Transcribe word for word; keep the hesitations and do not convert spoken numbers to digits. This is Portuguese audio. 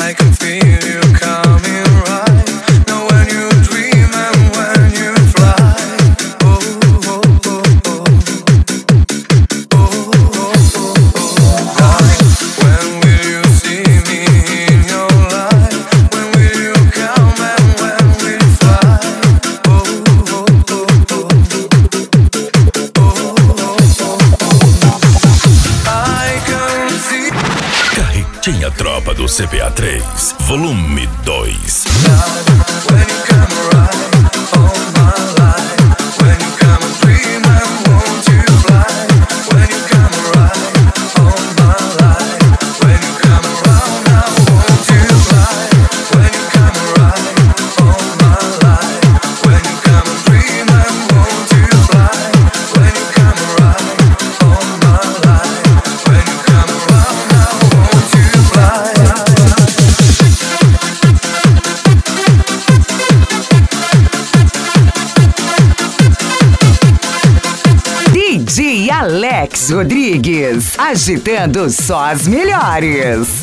Tinha Tropa do C B A três, volume dois. D J Alex Rodrigues, agitando só as melhores.